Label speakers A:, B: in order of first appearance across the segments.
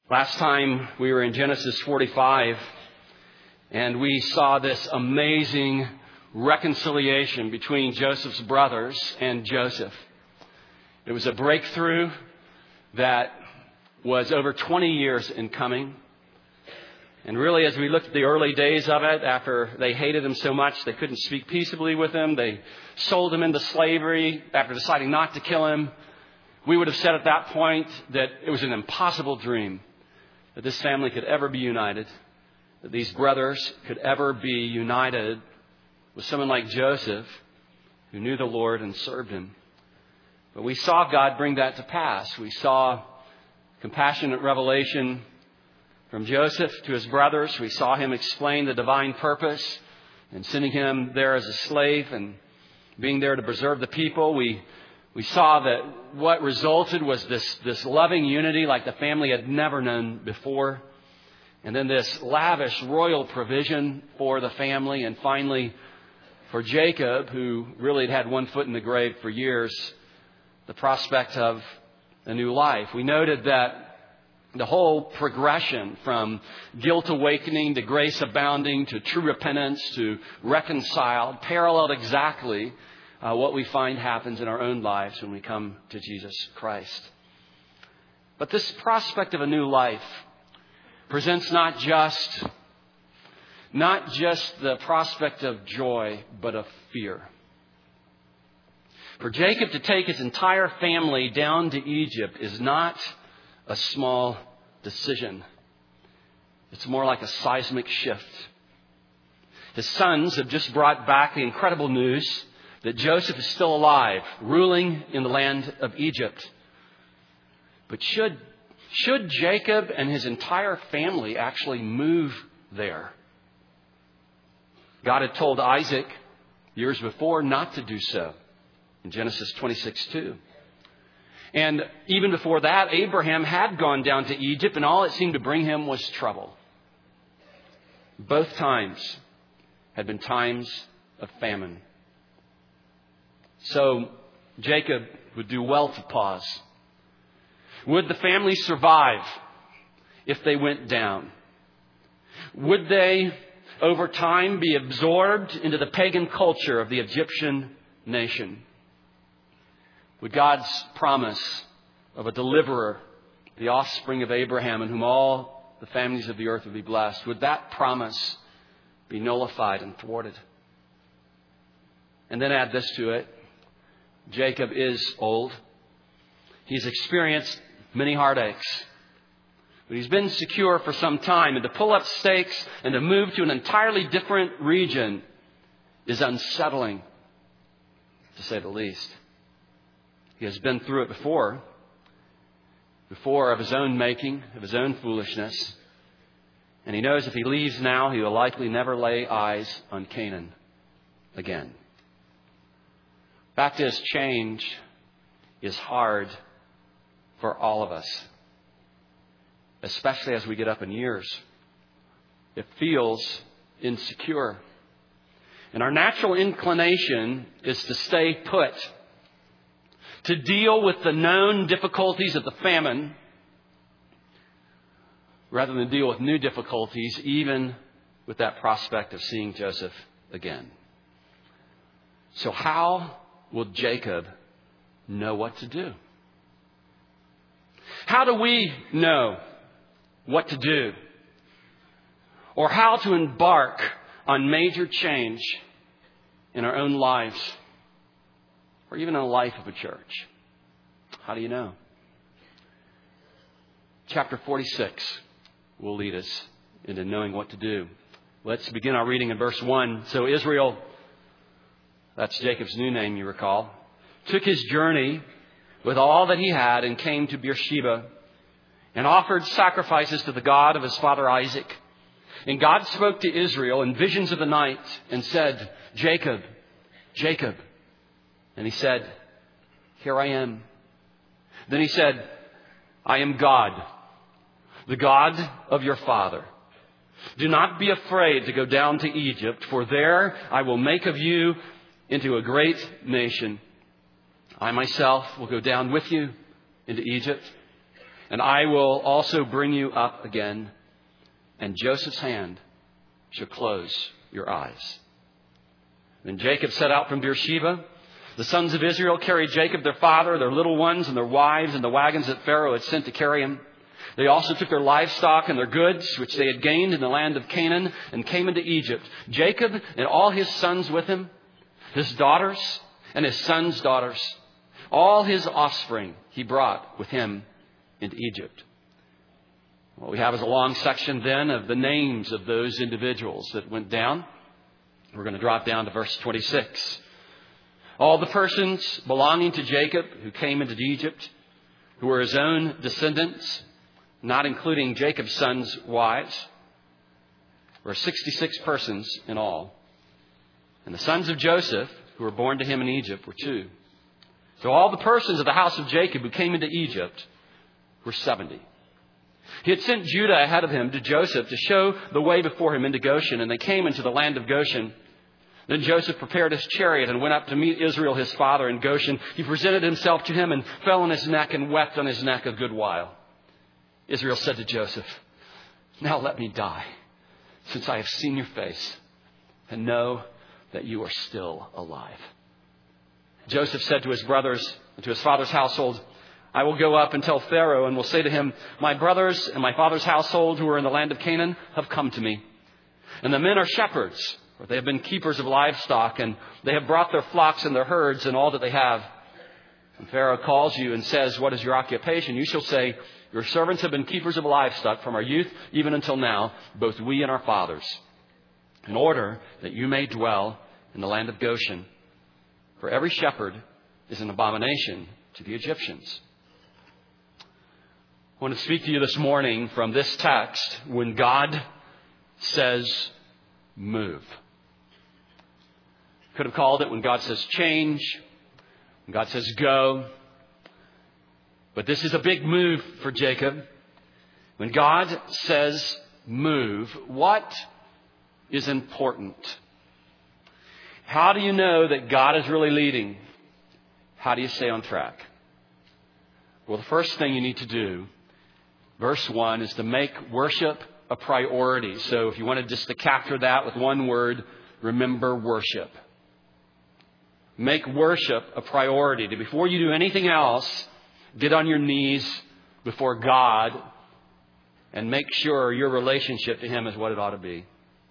A: Last time we were in Genesis 45, and we saw this amazing reconciliation between Joseph's brothers and Joseph. It was a breakthrough that was over 20 years in coming. And really, as we looked at the early days of it, after they hated him so much they couldn't speak peaceably with him, they sold him into slavery after deciding not to kill him, we would have said at that point that it was an impossible dream that this family could ever be united, that these brothers could ever be united with someone like Joseph who knew the Lord and served him. But we saw God bring that to pass. We saw compassionate revelation from Joseph to his brothers. We saw him explain the divine purpose and sending him there as a slave and being there to preserve the people. We saw that what resulted was this loving unity like the family had never known before. And then this lavish royal provision for the family. And finally, for Jacob, who really had one foot in the grave for years, the prospect of a new life. We noted that the whole progression from guilt awakening to grace abounding to true repentance to reconciled paralleled exactly what we find happens in our own lives when we come to Jesus Christ. But this prospect of a new life presents not just the prospect of joy, but of fear. For Jacob to take his entire family down to Egypt is not a small decision. It's more like a seismic shift. His sons have just brought back the incredible news that Joseph is still alive, ruling in the land of Egypt. But should Jacob and his entire family actually move there? God had told Isaac years before not to do so in Genesis 26:2. And even before that, Abraham had gone down to Egypt, and all it seemed to bring him was trouble. Both times had been times of famine. So Jacob would do well to pause. Would the family survive if they went down? Would they, over time, be absorbed into the pagan culture of the Egyptian nation? Would God's promise of a deliverer, the offspring of Abraham, in whom all the families of the earth would be blessed, would that promise be nullified and thwarted? And then add this to it. Jacob is old. He's experienced many heartaches. But he's been secure for some time. And to pull up stakes and to move to an entirely different region is unsettling, to say the least. He has been through it before of his own making, of his own foolishness. And he knows if he leaves now, he will likely never lay eyes on Canaan again. Fact is, change is hard for all of us, especially as we get up in years. It feels insecure. And our natural inclination is to stay put, to deal with the known difficulties of the famine rather than deal with new difficulties, even with that prospect of seeing Joseph again. So how will Jacob know what to do? How do we know what to do? Or how to embark on major change in our own lives? Or even in the life of a church? How do you know? Chapter 46 will lead us into knowing what to do. Let's begin our reading in verse 1. So Israel, that's Jacob's new name, you recall, took his journey with all that he had and came to Beersheba and offered sacrifices to the God of his father Isaac. And God spoke to Israel in visions of the night and said, Jacob, Jacob. And he said, here I am. Then he said, I am God, the God of your father. Do not be afraid to go down to Egypt, for there I will make of you into a great nation. I myself will go down with you into Egypt, and I will also bring you up again, and Joseph's hand shall close your eyes. Then Jacob set out from Beersheba. The sons of Israel carried Jacob, their father, their little ones, and their wives in the wagons that Pharaoh had sent to carry him. They also took their livestock and their goods, which they had gained in the land of Canaan, and came into Egypt. Jacob and all his sons with him, his daughters and his sons' daughters, all his offspring he brought with him into Egypt. What we have is a long section then of the names of those individuals that went down. We're going to drop down to verse 26. All the persons belonging to Jacob who came into Egypt, who were his own descendants, not including Jacob's sons' wives, were 66 persons in all. And the sons of Joseph, who were born to him in Egypt, were 2. So all the persons of the house of Jacob who came into Egypt were 70. He had sent Judah ahead of him to Joseph to show the way before him into Goshen, and they came into the land of Goshen. Then Joseph prepared his chariot and went up to meet Israel his father in Goshen. He presented himself to him and fell on his neck and wept on his neck a good while. Israel said to Joseph, "Now let me die, since I have seen your face, and know that you are still alive." Joseph said to his brothers and to his father's household, "I will go up and tell Pharaoh and will say to him, 'My brothers and my father's household who are in the land of Canaan have come to me. And the men are shepherds, for they have been keepers of livestock, and they have brought their flocks and their herds and all that they have. When Pharaoh calls you and says, "What is your occupation?" you shall say, "Your servants have been keepers of livestock from our youth even until now, both we and our fathers, in order that you may dwell in the land of Goshen. For every shepherd is an abomination to the Egyptians." I want to speak to you this morning from this text when God says move. Could have called it when God says change, when God says go. But this is a big move for Jacob. When God says move, what is important? How do you know that God is really leading? How do you stay on track? Well, the first thing you need to do, verse 1, is to make worship a priority. So if you wanted just to capture that with one word, remember worship. Make worship a priority. Before you do anything else, get on your knees before God and make sure your relationship to Him is what it ought to be.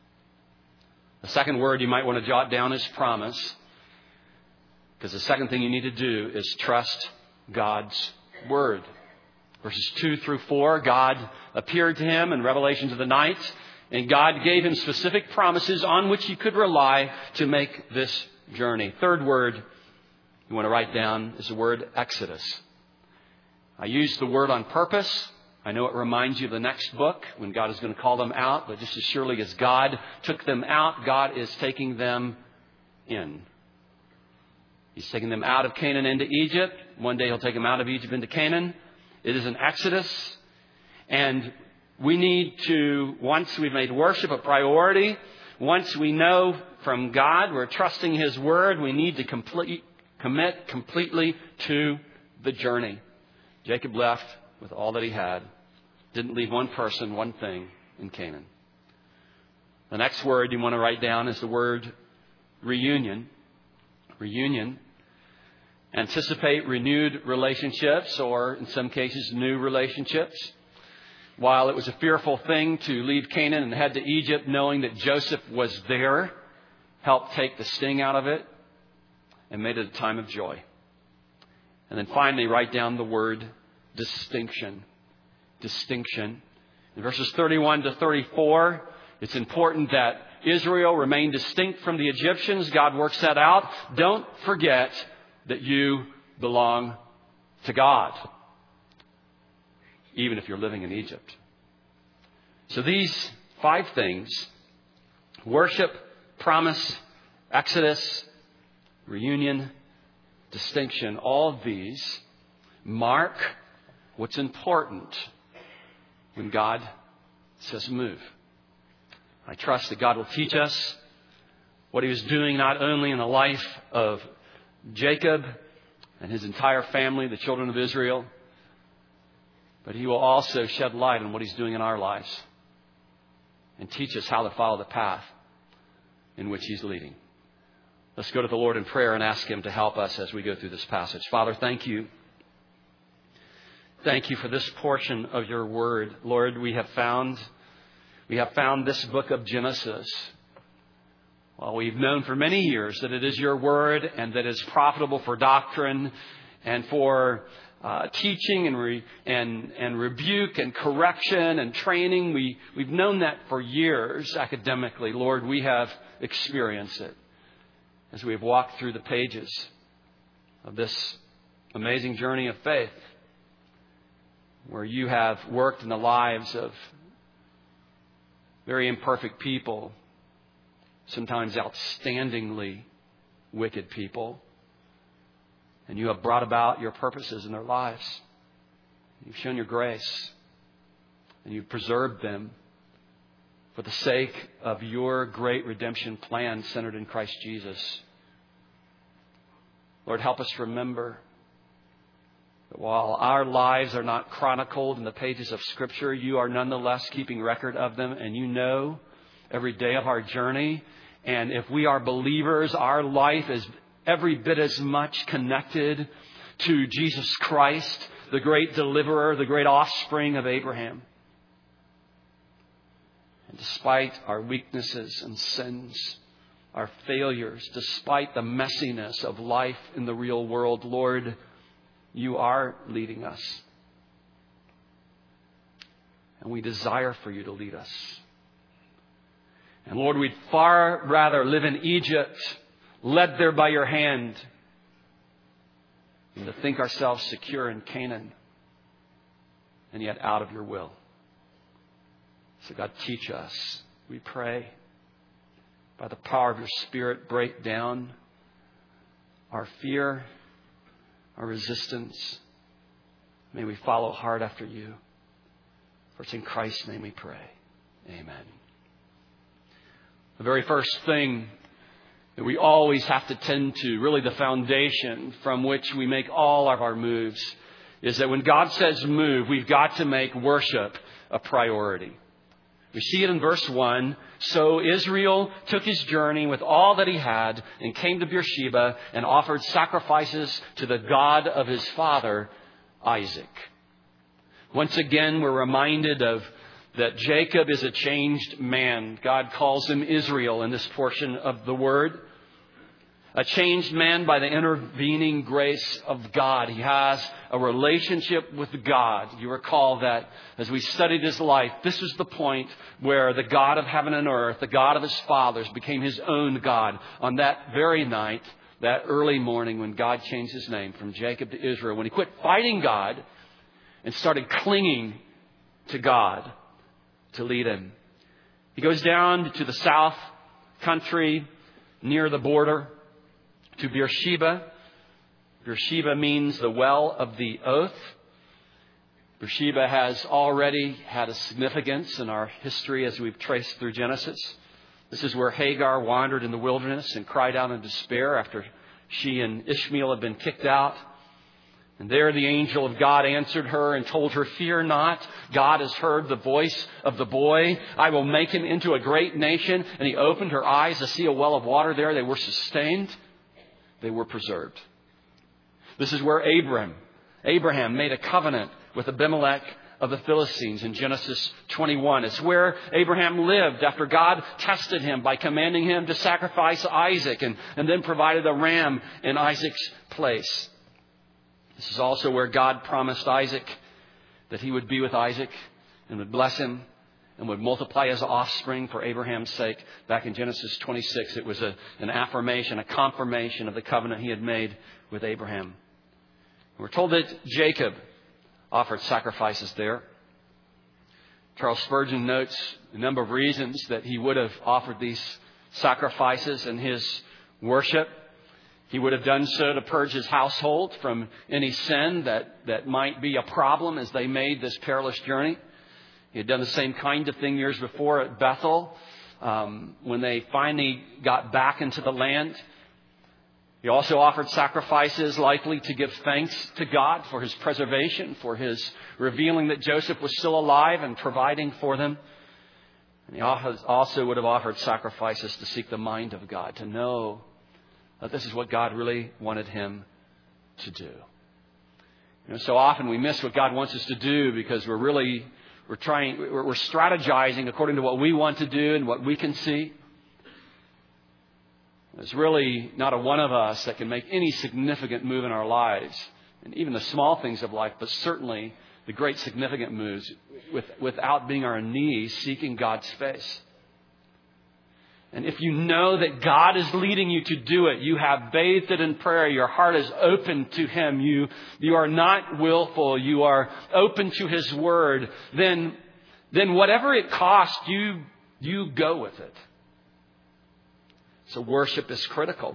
A: The second word you might want to jot down is promise. Because the second thing you need to do is trust God's Word. Verses 2 through 4, God appeared to him in revelations of the night, and God gave him specific promises on which he could rely to make this journey. Third word you want to write down is the word Exodus. I use the word on purpose. I know it reminds you of the next book when God is going to call them out, but just as surely as God took them out, God is taking them in. He's taking them out of Canaan into Egypt. One day He'll take them out of Egypt into Canaan. It is an exodus. And we need to, once we've made worship a priority, once we know from God, we're trusting His Word, we need to commit completely to the journey. Jacob left with all that he had. Didn't leave one person, one thing in Canaan. The next word you want to write down is the word reunion. Reunion. Anticipate renewed relationships, or in some cases, new relationships. While it was a fearful thing to leave Canaan and head to Egypt, knowing that Joseph was there, helped take the sting out of it and made it a time of joy. And then finally, write down the word distinction. Distinction. In verses 31 to 34, it's important that Israel remain distinct from the Egyptians. God works that out. Don't forget that you belong to God, even if you're living in Egypt. So these 5 things, worship, promise, exodus, reunion, distinction, all of these mark what's important when God says move. I trust that God will teach us what He was doing not only in the life of Jacob and his entire family, the children of Israel, But He will also shed light on what He's doing in our lives and teach us how to follow the path in which He's leading. Let's go to the Lord in prayer and ask Him to help us as we go through this passage. Father, thank you. Thank you for this portion of your word. Lord, we have found this book of Genesis. Well, we've known for many years that it is your word and that it's profitable for doctrine and for teaching and rebuke and correction and training. We've known that for years academically. Lord, we have experienced it as we have walked through the pages of this amazing journey of faith, where you have worked in the lives of very imperfect people, sometimes outstandingly wicked people, and you have brought about your purposes in their lives. You've shown your grace, and you've preserved them for the sake of your great redemption plan centered in Christ Jesus. Lord, help us remember that while our lives are not chronicled in the pages of Scripture, you are nonetheless keeping record of them, and you know every day of our journey. And if we are believers, our life is every bit as much connected to Jesus Christ, the great deliverer, the great offspring of Abraham. And despite our weaknesses and sins, our failures, despite the messiness of life in the real world, Lord, you are leading us. And we desire for you to lead us. And Lord, we'd far rather live in Egypt, led there by your hand, than to think ourselves secure in Canaan, and yet out of your will. So God, teach us, we pray. By the power of your Spirit, break down our fear, our resistance. May we follow hard after you. For it's in Christ's name we pray. Amen. The very first thing that we always have to tend to, really the foundation from which we make all of our moves, is that when God says move, we've got to make worship a priority. We see it in verse 1. So Israel took his journey with all that he had and came to Beersheba and offered sacrifices to the God of his father, Isaac. Once again, we're reminded of that Jacob is a changed man. God calls him Israel in this portion of the word. A changed man by the intervening grace of God. He has a relationship with God. You recall that as we studied his life, this was the point where the God of heaven and earth, the God of his fathers, became his own God. On that very night, that early morning when God changed his name from Jacob to Israel, when he quit fighting God and started clinging to God to lead him. He goes down to the south country near the border to Beersheba. Beersheba means the well of the oath. Beersheba has already had a significance in our history as we've traced through Genesis. This is where Hagar wandered in the wilderness and cried out in despair after she and Ishmael had been kicked out. And there the angel of God answered her and told her, "Fear not, God has heard the voice of the boy. I will make him into a great nation." And he opened her eyes to see a well of water there. They were sustained. They were preserved. This is where Abraham made a covenant with Abimelech of the Philistines in Genesis 21. It's where Abraham lived after God tested him by commanding him to sacrifice Isaac and then provided a ram in Isaac's place. This is also where God promised Isaac that he would be with Isaac and would bless him and would multiply his offspring for Abraham's sake. Back in Genesis 26, it was an affirmation, a confirmation of the covenant he had made with Abraham. And we're told that Jacob offered sacrifices there. Charles Spurgeon notes a number of reasons that he would have offered these sacrifices in his worship. He would have done so to purge his household from any sin that might be a problem as they made this perilous journey. He had done the same kind of thing years before at Bethel when they finally got back into the land. He also offered sacrifices likely to give thanks to God for his preservation, for his revealing that Joseph was still alive and providing for them. And he also would have offered sacrifices to seek the mind of God, to know that this is what God really wanted him to do. So often we miss what God wants us to do because we're strategizing according to what we want to do and what we can see. There's really not a one of us that can make any significant move in our lives, and even the small things of life, but certainly the great significant moves without being on our knees seeking God's face. And if you know that God is leading you to do it, you have bathed it in prayer, your heart is open to him, you are not willful, you are open to his word, then whatever it costs, you go with it. So worship is critical.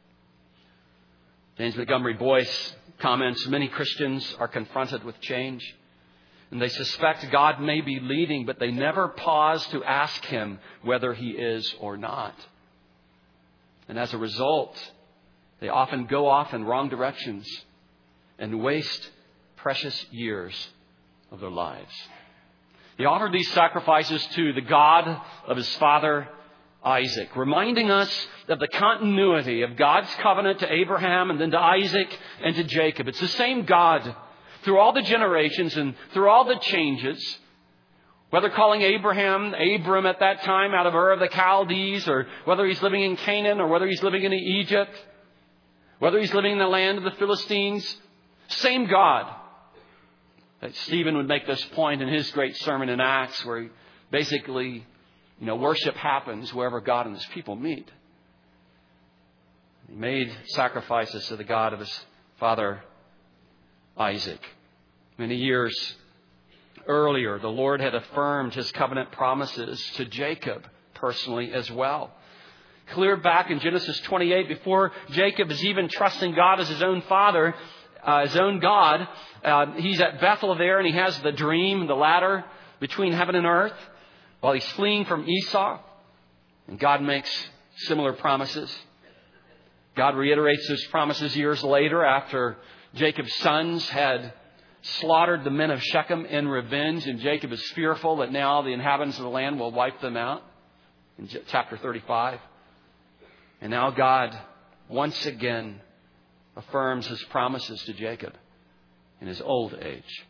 A: James Montgomery Boyce comments, many Christians are confronted with change, and they suspect God may be leading, but they never pause to ask him whether he is or not. And as a result, they often go off in wrong directions and waste precious years of their lives. He offered these sacrifices to the God of his father Isaac, reminding us of the continuity of God's covenant to Abraham and then to Isaac and to Jacob. It's the same God through all the generations and through all the changes, whether calling Abraham Abram at that time out of Ur of the Chaldees, or whether he's living in Canaan, or whether he's living in Egypt, whether he's living in the land of the Philistines. Same God. Stephen would make this point in his great sermon in Acts, where he basically, worship happens wherever God and his people meet. He made sacrifices to the God of his father Isaac. Many years earlier, the Lord had affirmed his covenant promises to Jacob personally as well. Clear back in Genesis 28, before Jacob is even trusting God as his own father, his own God, he's at Bethel there, and he has the dream, the ladder between heaven and earth, while he's fleeing from Esau. And God makes similar promises. God reiterates those promises years later after Jacob's sons had slaughtered the men of Shechem in revenge, and Jacob is fearful that now the inhabitants of the land will wipe them out in chapter 35. And now God once again affirms his promises to Jacob in his old age.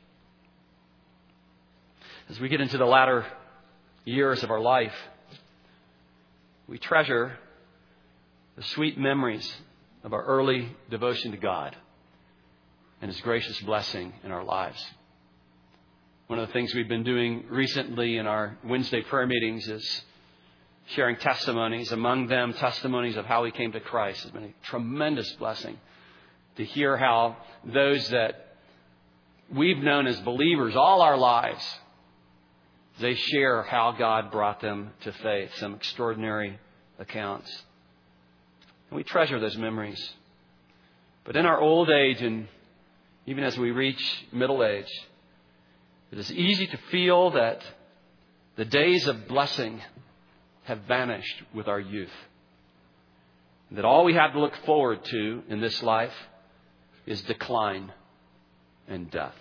A: As we get into the latter years of our life, we treasure the sweet memories of our early devotion to God and his gracious blessing in our lives. One of the things we've been doing recently in our Wednesday prayer meetings is sharing testimonies, among them testimonies of how we came to Christ. It's been a tremendous blessing to hear how those that we've known as believers all our lives, they share how God brought them to faith, some extraordinary accounts. And we treasure those memories. But in our old age, and even as we reach middle age, it is easy to feel that the days of blessing have vanished with our youth. And that all we have to look forward to in this life is decline and death.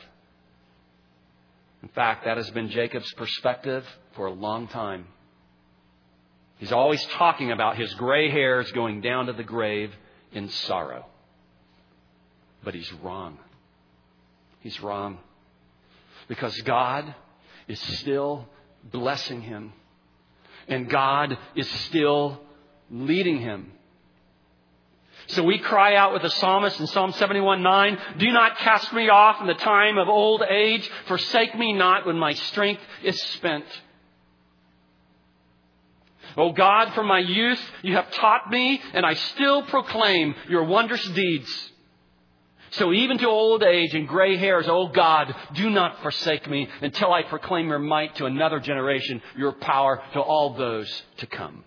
A: In fact, that has been Jacob's perspective for a long time. He's always talking about his gray hairs going down to the grave in sorrow. But he's wrong. He's wrong. Because God is still blessing him. And God is still leading him. So we cry out with the psalmist in Psalm 71:9, "Do not cast me off in the time of old age. Forsake me not when my strength is spent. O God, from my youth you have taught me, and I still proclaim your wondrous deeds. So even to old age and gray hairs, O God, do not forsake me until I proclaim your might to another generation, your power to all those to come."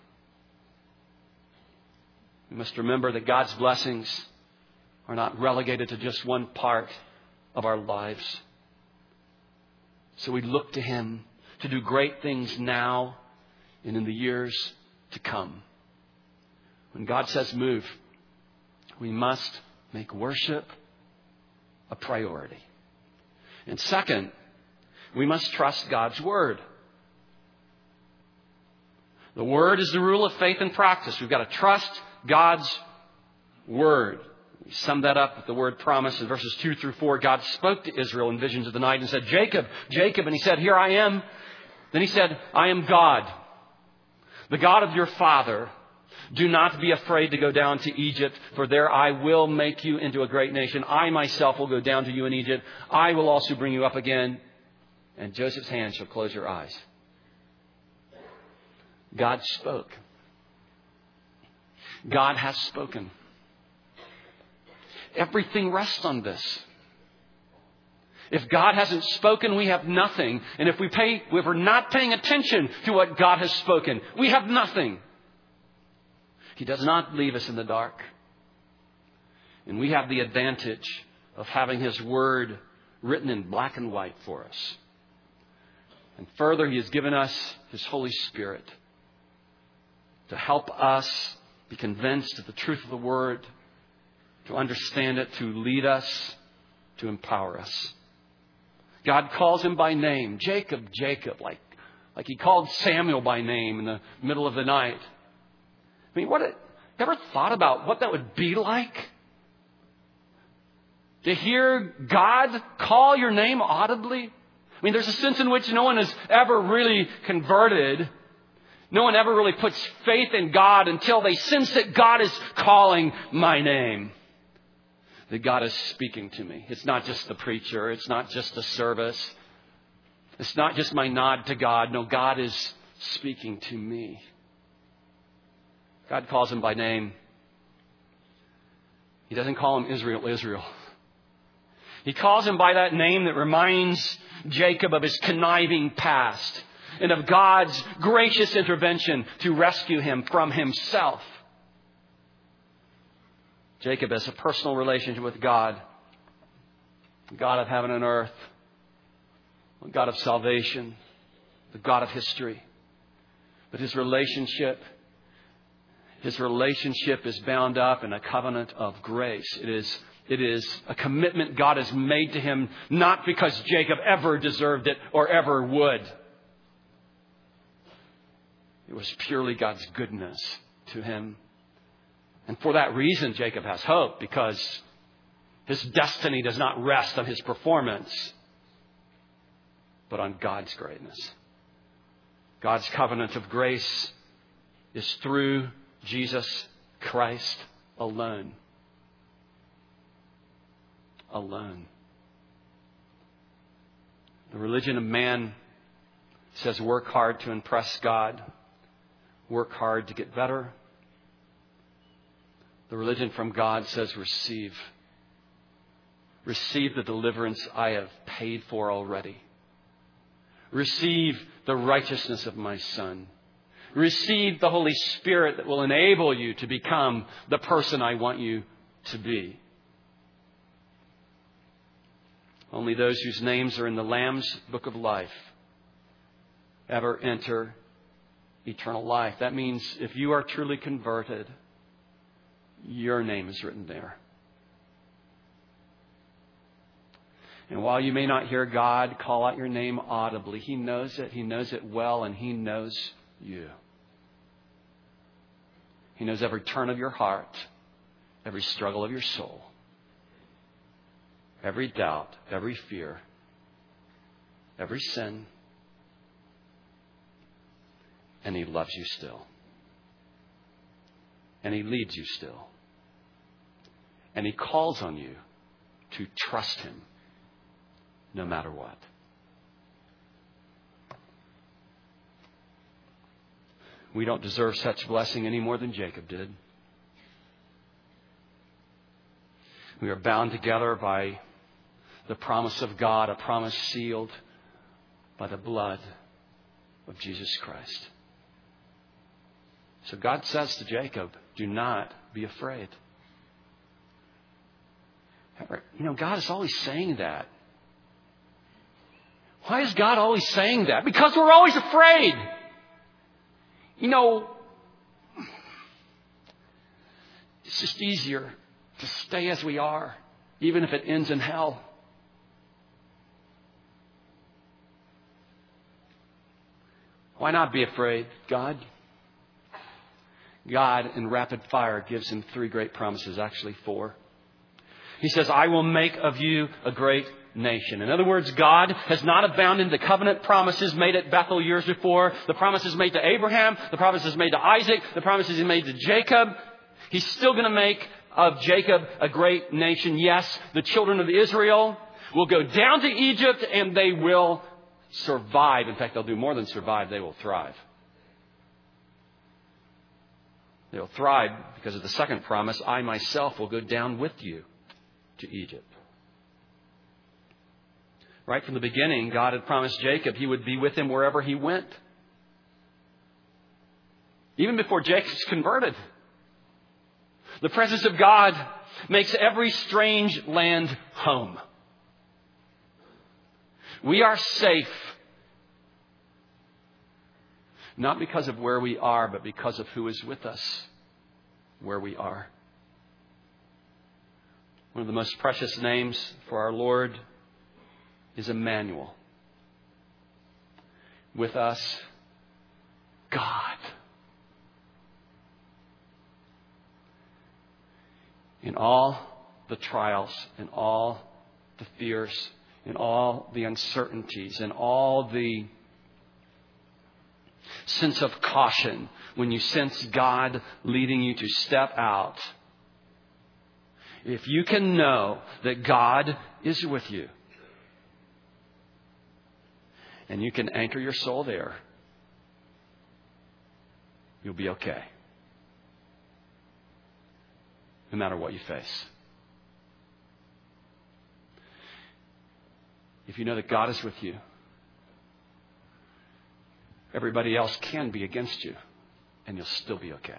A: We must remember that God's blessings are not relegated to just one part of our lives. So we look to him to do great things now and in the years to come. When God says move, We must make worship a priority. And second, we must trust God's Word. The Word is the rule of faith and practice. We've got to trust God's Word. We sum that up with the word promise in verses 2 through 4. God spoke to Israel in visions of the night and said, Jacob, Jacob. And he said, here I am. Then he said, I am God, the God of your father. Do not be afraid to go down to Egypt, for there I will make you into a great nation. I myself will go down to you in Egypt. I will also bring you up again, and Joseph's hand shall close your eyes. God spoke. God has spoken. Everything rests on this. If God hasn't spoken, we have nothing. And if we're not paying attention to what God has spoken, we have nothing. He does not leave us in the dark. And we have the advantage of having His Word written in black and white for us. And further, He has given us His Holy Spirit to help us be convinced of the truth of the Word, to understand it, to lead us, to empower us. God calls him by name, Jacob, Jacob, like He called Samuel by name in the middle of the night. I mean, ever thought about what that would be like? To hear God call your name audibly? I mean, there's a sense in which no one has ever really converted. No one ever really puts faith in God until they sense that God is calling my name. That God is speaking to me. It's not just the preacher. It's not just the service. It's not just my nod to God. No, God is speaking to me. God calls him by name. He doesn't call him Israel, Israel. He calls him by that name that reminds Jacob of his conniving past and of God's gracious intervention to rescue him from himself. Jacob has a personal relationship with God, the God of heaven and earth, the God of salvation, the God of history. But his relationship is bound up in a covenant of grace. It is a commitment God has made to him, not because Jacob ever deserved it or ever would. It was purely God's goodness to him. And for that reason, Jacob has hope, because his destiny does not rest on his performance, but on God's greatness. God's covenant of grace is through Jesus Christ alone. Alone. The religion of man says work hard to impress God, work hard to get better. The religion from God says receive. Receive the deliverance I have paid for already. Receive the righteousness of my Son. Receive the Holy Spirit that will enable you to become the person I want you to be. Only those whose names are in the Lamb's book of life ever enter eternal life. That means if you are truly converted, your name is written there. And while you may not hear God call out your name audibly, He knows it. He knows it well, and He knows you. He knows every turn of your heart, every struggle of your soul, every doubt, every fear, every sin. And He loves you still. And He leads you still. And He calls on you to trust Him no matter what. We don't deserve such blessing any more than Jacob did. We are bound together by the promise of God, a promise sealed by the blood of Jesus Christ. So God says to Jacob, do not be afraid. God is always saying that. Why is God always saying that? Because we're always afraid. It's just easier to stay as we are, even if it ends in hell. Why not be afraid, God? God, in rapid fire, gives him 3 great promises, actually 4. He says, I will make of you a great nation. In other words, God has not abandoned the covenant promises made at Bethel years before, the promises made to Abraham, the promises made to Isaac, the promises he made to Jacob. He's still going to make of Jacob a great nation. Yes, the children of Israel will go down to Egypt and they will survive. In fact, they'll do more than survive. They will thrive. They will thrive because of the second promise. I myself will go down with you to Egypt. Right from the beginning, God had promised Jacob he would be with him wherever he went. Even before Jacob's converted. The presence of God makes every strange land home. We are safe, not because of where we are, but because of who is with us where we are. One of the most precious names for our Lord is Emmanuel. With us, God. In all the trials, in all the fears, in all the uncertainties, in all the sense of caution, when you sense God leading you to step out, if you can know that God is with you, and you can anchor your soul there, you'll be okay. No matter what you face. If you know that God is with you, everybody else can be against you, and you'll still be okay.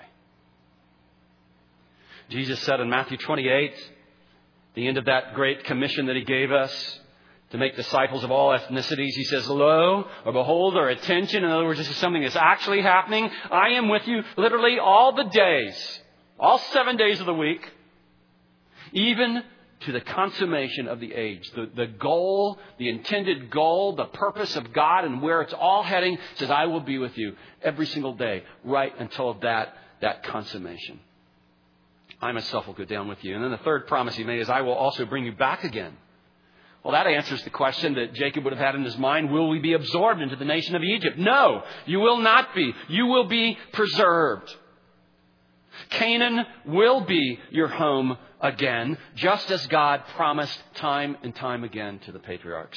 A: Jesus said in Matthew 28, the end of that great commission that he gave us to make disciples of all ethnicities, he says, lo, or behold, or attention. In other words, this is something that's actually happening. I am with you literally all the days, all 7 days of the week, even to the consummation of the age. The goal, the intended goal, the purpose of God and where it's all heading says, I will be with you every single day, right until that consummation. I myself will go down with you. And then the third promise he made is, I will also bring you back again. Well, that answers the question that Jacob would have had in his mind. Will we be absorbed into the nation of Egypt? No, you will not be. You will be preserved. Canaan will be your home again, just as God promised time and time again to the patriarchs.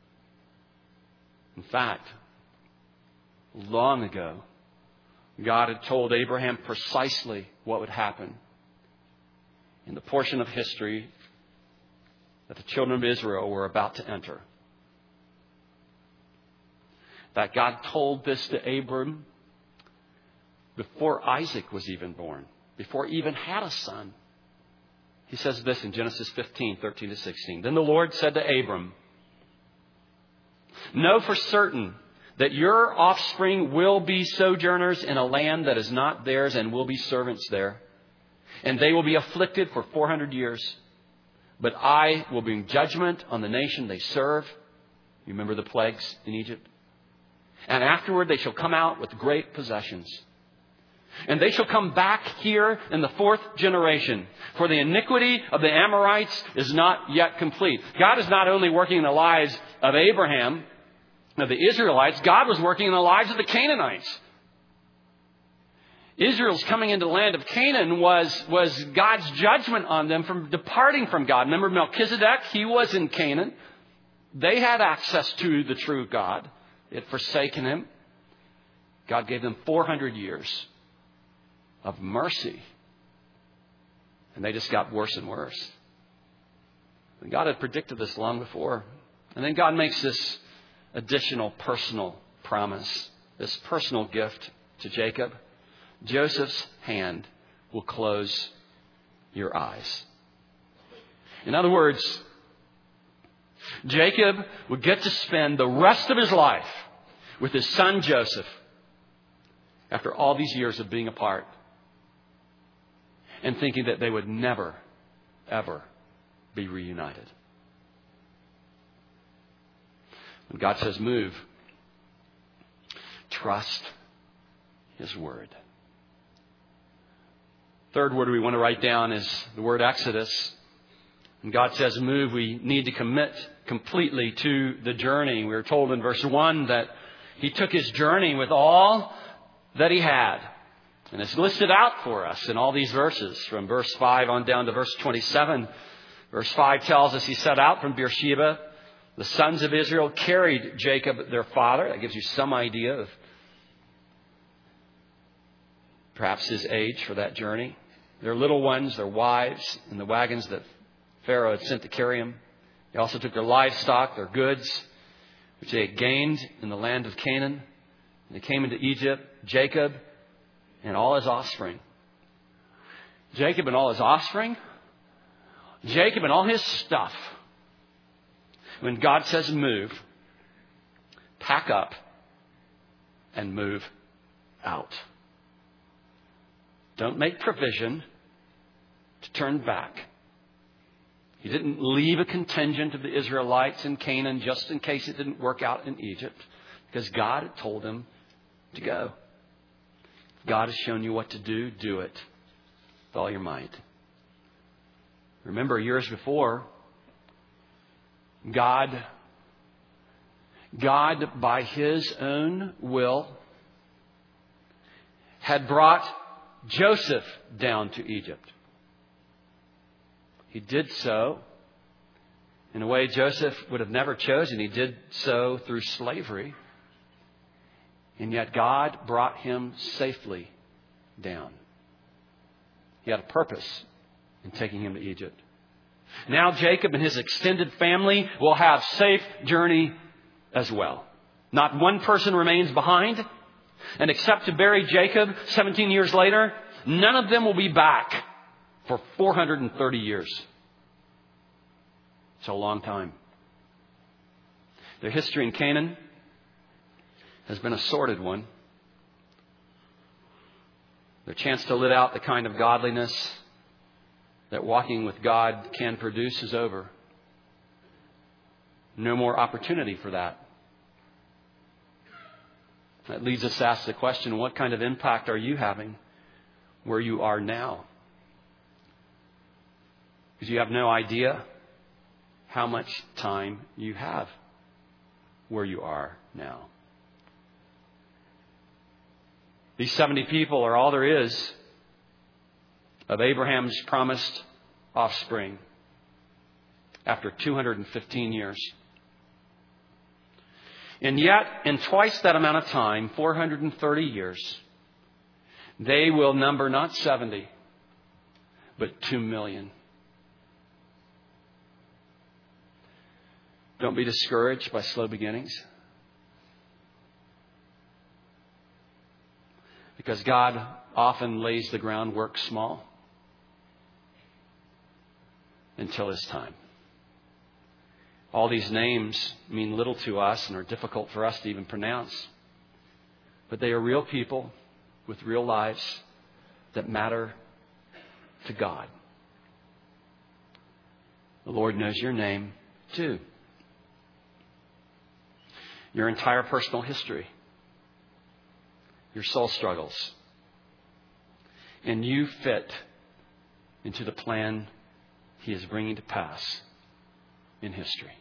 A: In fact, long ago, God had told Abraham precisely what would happen in the portion of history that the children of Israel were about to enter. In fact, God told this to Abram before Isaac was even born, before he even had a son. He says this in Genesis 15, 13 to 16. Then the Lord said to Abram, know for certain that your offspring will be sojourners in a land that is not theirs and will be servants there. And they will be afflicted for 400 years. But I will bring judgment on the nation they serve. You remember the plagues in Egypt? And afterward they shall come out with great possessions. And they shall come back here in the 4th generation. For the iniquity of the Amorites is not yet complete. God is not only working in the lives of Abraham, of the Israelites, God was working in the lives of the Canaanites. Israel's coming into the land of Canaan was God's judgment on them from departing from God. Remember Melchizedek? He was in Canaan. They had access to the true God. They had forsaken him. God gave them 400 years of mercy. And they just got worse and worse. And God had predicted this long before. And then God makes this additional personal promise, this personal gift to Jacob. Joseph's hand will close your eyes. In other words, Jacob would get to spend the rest of his life with his son Joseph after all these years of being apart and thinking that they would never ever be reunited. When God says move, trust His word. Third word we want to write down is the word Exodus. When God says move, we need to commit completely to the journey. We are told in verse 1 that He took His journey with all that He had. And it's listed out for us in all these verses, from verse 5 on down to verse 27. Verse 5 tells us He set out from Beersheba. The sons of Israel carried Jacob, their father. That gives you some idea of perhaps his age for that journey. Their little ones, their wives, and the wagons that Pharaoh had sent to carry him. They also took their livestock, their goods, which they had gained in the land of Canaan. And they came into Egypt, Jacob and all his offspring. Jacob and all his offspring? Jacob and all his stuff. When God says move, pack up and move out. Don't make provision to turn back. He didn't leave a contingent of the Israelites in Canaan just in case it didn't work out in Egypt, because God had told him to go. God has shown you what to do. Do it with all your might. Remember, years before, God, by His own will, had brought Joseph down to Egypt. He did so in a way Joseph would have never chosen. He did so through slavery. And yet God brought him safely down. He had a purpose in taking him to Egypt. Now Jacob and his extended family will have safe journey as well. Not one person remains behind. And except to bury Jacob 17 years later, none of them will be back for 430 years. It's a long time. Their history in Canaan has been a sordid one. Their chance to live out the kind of godliness that walking with God can produce is over. No more opportunity for that. That leads us to ask the question, what kind of impact are you having where you are now? Because you have no idea how much time you have where you are now. These 70 people are all there is of Abraham's promised offspring after 215 years. And yet, in twice that amount of time, 430 years, they will number not 70, but 2 million. Don't be discouraged by slow beginnings. Because God often lays the groundwork small until His time. All these names mean little to us and are difficult for us to even pronounce. But they are real people with real lives that matter to God. The Lord knows your name too. Your entire personal history. Your soul struggles. And you fit into the plan He is bringing to pass in history.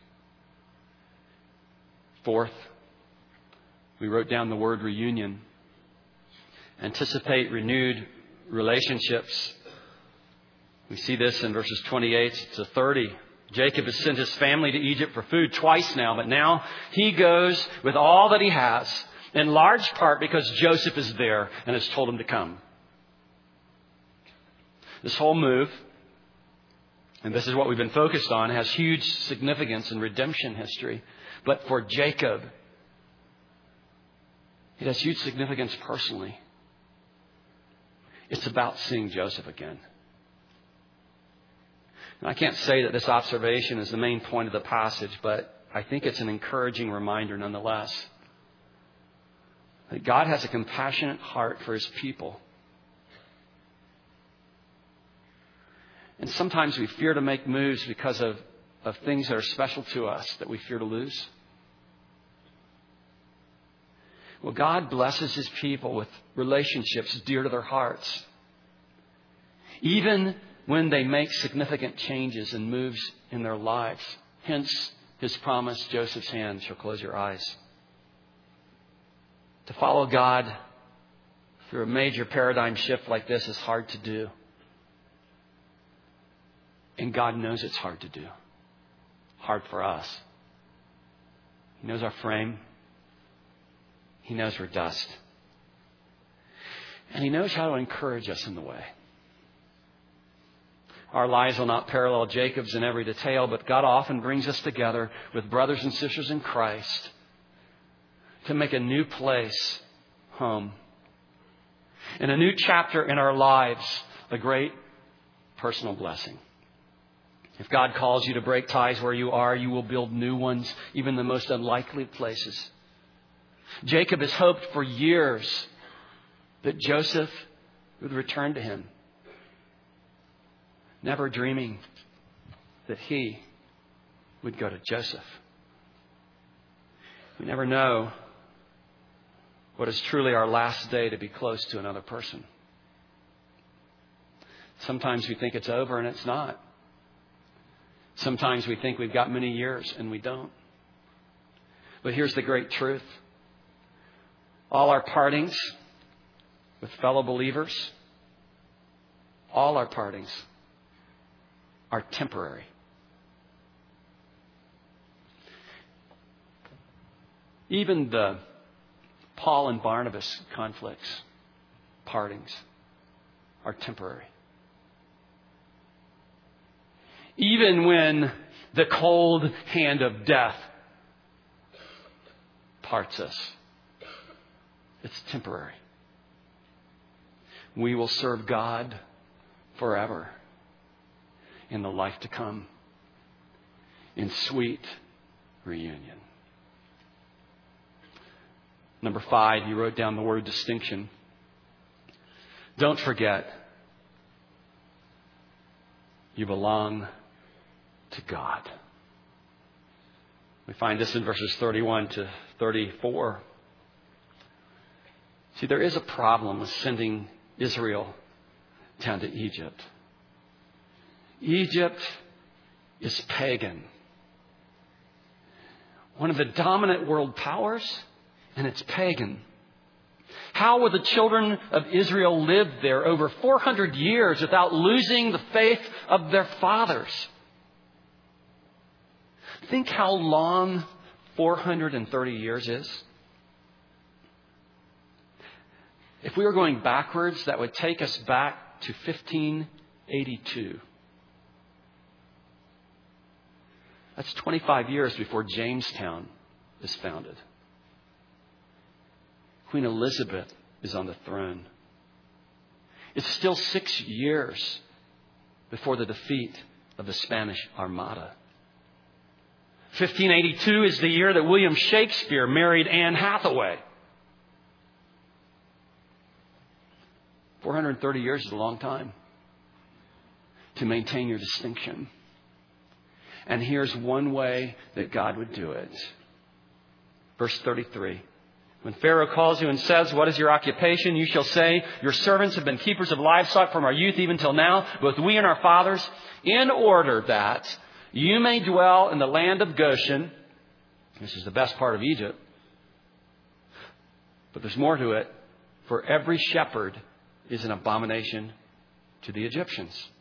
A: Fourth, we wrote down the word reunion. Anticipate renewed relationships. We see this in verses 28 to 30. Jacob has sent his family to Egypt for food twice now, but now he goes with all that he has, in large part because Joseph is there and has told him to come. This whole move, and this is what we've been focused on, has huge significance in redemption history. But for Jacob, it has huge significance personally. It's about seeing Joseph again. And I can't say that this observation is the main point of the passage, but I think it's an encouraging reminder nonetheless that God has a compassionate heart for His people. And sometimes we fear to make moves because of things that are special to us that we fear to lose. Well, God blesses His people with relationships dear to their hearts, even when they make significant changes and moves in their lives. Hence His promise, Joseph's hand shall close your eyes. To follow God through a major paradigm shift like this is hard to do. And God knows it's hard to do. Hard for us. He knows our frame. He knows we're dust. And He knows how to encourage us in the way. Our lives will not parallel Jacob's in every detail, but God often brings us together with brothers and sisters in Christ to make a new place home. And a new chapter in our lives, a great personal blessing. If God calls you to break ties where you are, you will build new ones, even the most unlikely places. Jacob has hoped for years that Joseph would return to him, never dreaming that he would go to Joseph. We never know what is truly our last day to be close to another person. Sometimes we think it's over and it's not. Sometimes we think we've got many years and we don't. But here's the great truth. All our partings with fellow believers, all our partings are temporary. Even the Paul and Barnabas conflicts, partings, are temporary. Even when the cold hand of death parts us, it's temporary. We will serve God forever in the life to come, in sweet reunion. Number 5, you wrote down the word distinction. Don't forget, you belong to God. We find this in verses 31 to 34. See, there is a problem with sending Israel down to Egypt. Egypt is pagan. One of the dominant world powers, and it's pagan. How would the children of Israel live there over 400 years without losing the faith of their fathers? Think how long 430 years is. If we were going backwards, that would take us back to 1582. That's 25 years before Jamestown is founded. Queen Elizabeth is on the throne. It's still 6 years before the defeat of the Spanish Armada. 1582 is the year that William Shakespeare married Anne Hathaway. 430 years is a long time to maintain your distinction. And here's one way that God would do it. Verse 33. When Pharaoh calls you and says, "What is your occupation?" you shall say, "Your servants have been keepers of livestock from our youth even till now, both we and our fathers, in order that you may dwell in the land of Goshen." This is the best part of Egypt. But there's more to it. "For every shepherd is an abomination to the Egyptians."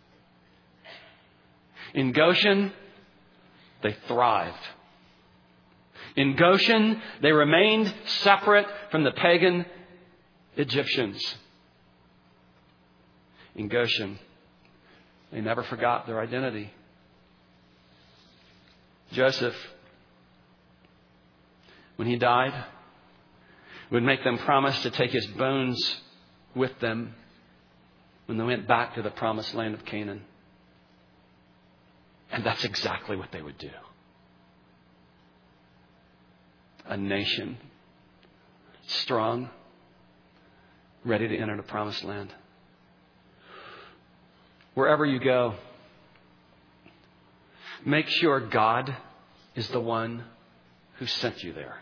A: In Goshen, they thrived. In Goshen, they remained separate from the pagan Egyptians. In Goshen, they never forgot their identity. Joseph, when he died, would make them promise to take his bones with them when they went back to the promised land of Canaan. And that's exactly what they would do. A nation, strong, ready to enter the promised land. Wherever you go, Make sure God is the one who sent you there.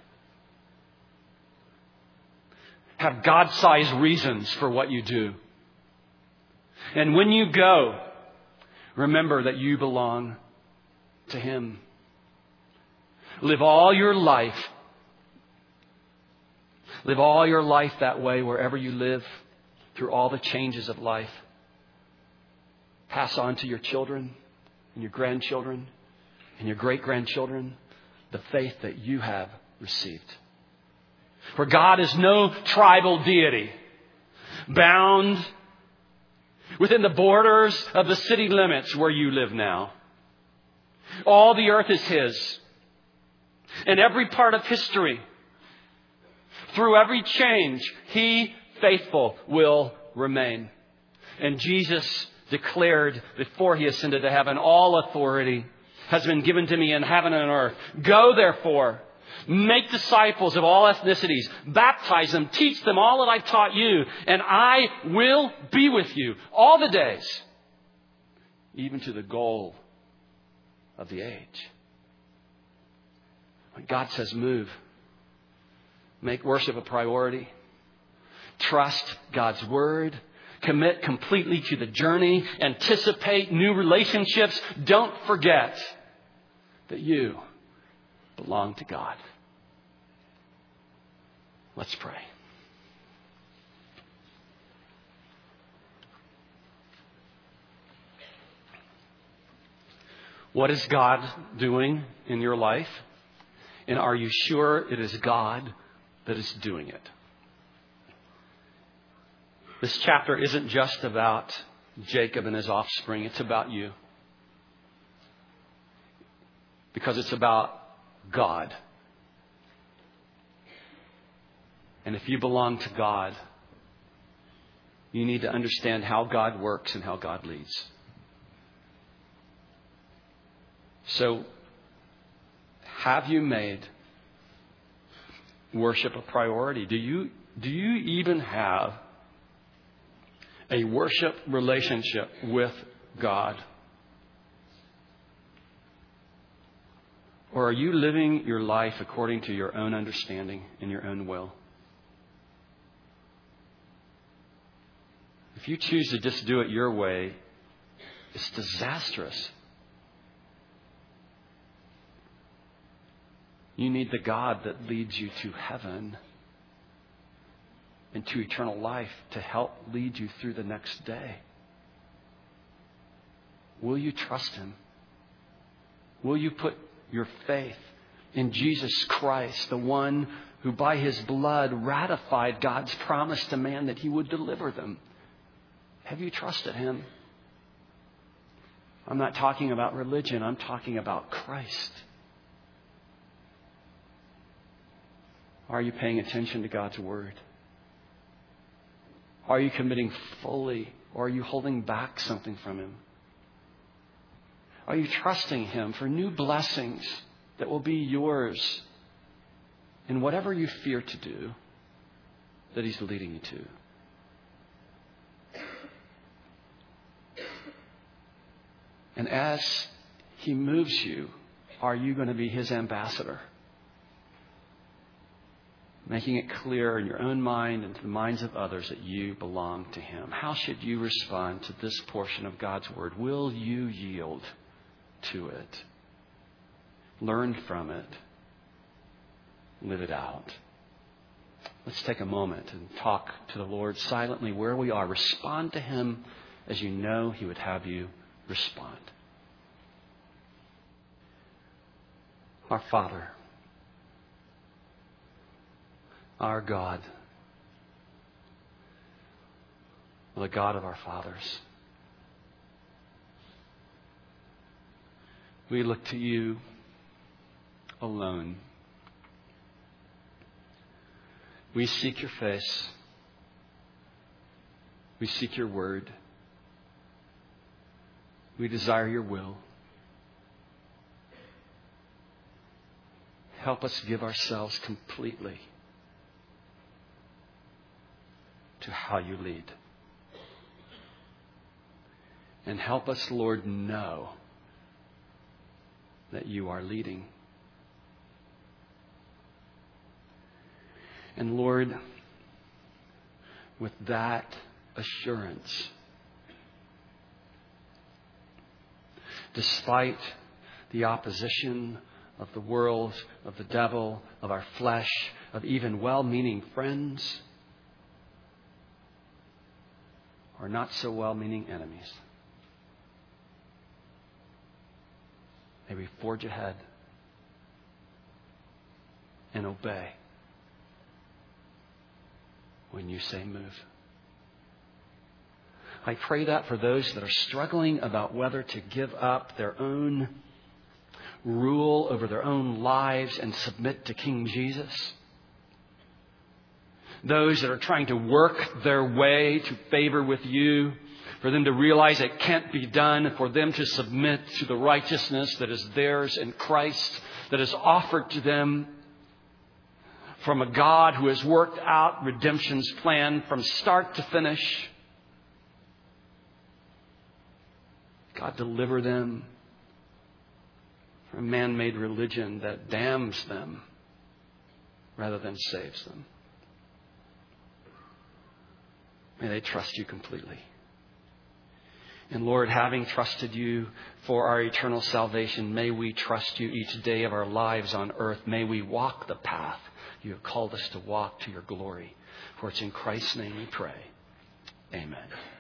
A: Have God-sized reasons for what you do. And when you go, remember that you belong to Him. Live all your life that way wherever you live, through all the changes of life. Pass on to your children and your grandchildren and your great-grandchildren the faith that you have received. For God is no tribal deity bound within the borders of the city limits where you live now. All the earth is His. And every part of history, through every change, He, faithful, will remain. And Jesus declared before He ascended to heaven, all authority has been given to me in heaven and earth. Go therefore, make disciples of all ethnicities, baptize them, teach them all that I've taught you, and I will be with you all the days, even to the goal of the age. When God says move, make worship a priority, trust God's Word, commit completely to the journey, anticipate new relationships. Don't forget that you belong to God. Let's pray. What is God doing in your life? And are you sure it is God that is doing it? This chapter isn't just about Jacob and his offspring. It's about you. Because it's about God. And if you belong to God, you need to understand how God works and how God leads. So, have you made worship a priority? Do you even have a worship relationship with God? Or are you living your life according to your own understanding and your own will? If you choose to just do it your way, it's disastrous. You need the God that leads you to heaven and to eternal life to help lead you through the next day. Will you trust Him? Will you put your faith in Jesus Christ, the one who by His blood ratified God's promise to man that He would deliver them? Have you trusted Him? I'm not talking about religion. I'm talking about Christ. Are you paying attention to God's Word? Are you committing fully, or are you holding back something from Him? Are you trusting Him for new blessings that will be yours in whatever you fear to do that He's leading you to? And as He moves you, are you going to be His ambassador? Making it clear in your own mind and to the minds of others that you belong to Him. How should you respond to this portion of God's Word? Will you yield to it? Learn from it. Live it out. Let's take a moment and talk to the Lord silently where we are. Respond to Him as you know He would have you respond. Our Father, our God, the God of our fathers, we look to You alone. We seek Your face. We seek Your word. We desire Your will. Help us give ourselves completely to how You lead. And help us, Lord, know that you are leading. And Lord, with that assurance, despite the opposition of the world, of the devil, of our flesh, of even well-meaning friends, or not so well-meaning enemies, may we forge ahead and obey when you say move. I pray that for those that are struggling about whether to give up their own rule over their own lives and submit to King Jesus. Those that are trying to work their way to favor with you, for them to realize it can't be done, for them to submit to the righteousness that is theirs in Christ, that is offered to them from a God who has worked out redemption's plan from start to finish. God, deliver them from man-made religion that damns them rather than saves them. May they trust you completely. And Lord, having trusted you for our eternal salvation, may we trust you each day of our lives on earth. May we walk the path you have called us to walk to your glory. For it's in Christ's name we pray. Amen.